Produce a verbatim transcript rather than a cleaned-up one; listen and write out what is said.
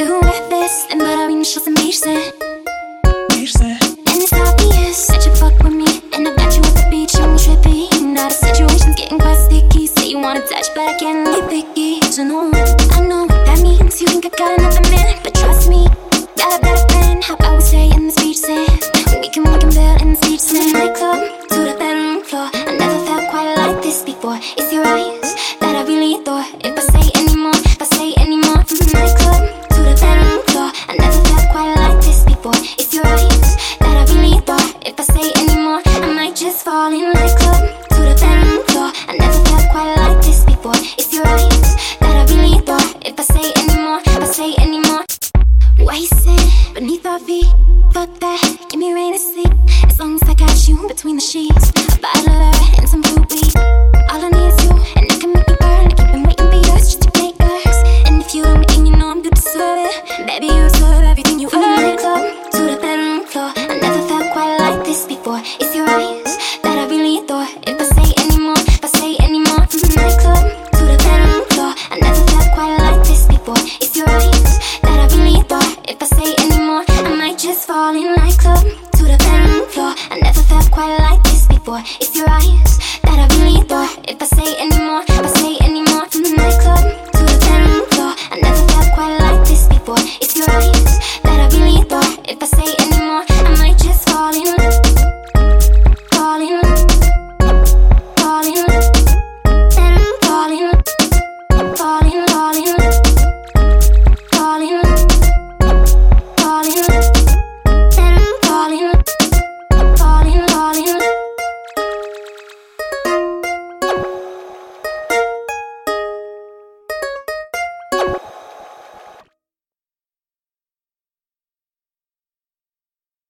You breakfast and butter and show some beach scent. And it's obvious that you fuck with me, and I got you at the beach and we tripping. Now the situation's getting quite sticky, say you wanna touch but I can't be picky. So no, I know what that means. You think I got another man, but trust me, got a better plan. How about we stay in this beach sand? We can we can build in this beach sand. Nightclub to the bedroom floor. I never felt quite like this before. It's your eyes that I really adore. If I say anymore, if I say anymore, nightclub to the bedroom floor. I never felt quite like this before. It's your eyes that I really adore. If I say anymore, I might just fall in. Nightclub to the bedroom floor. I never felt quite like this before. It's your eyes that I really adore. If I say anymore, if I say anymore. Wasted beneath our feet. Fuck that, give me rain to sleep. As long as I got you between the sheets. A bottle of her and some fruit weed.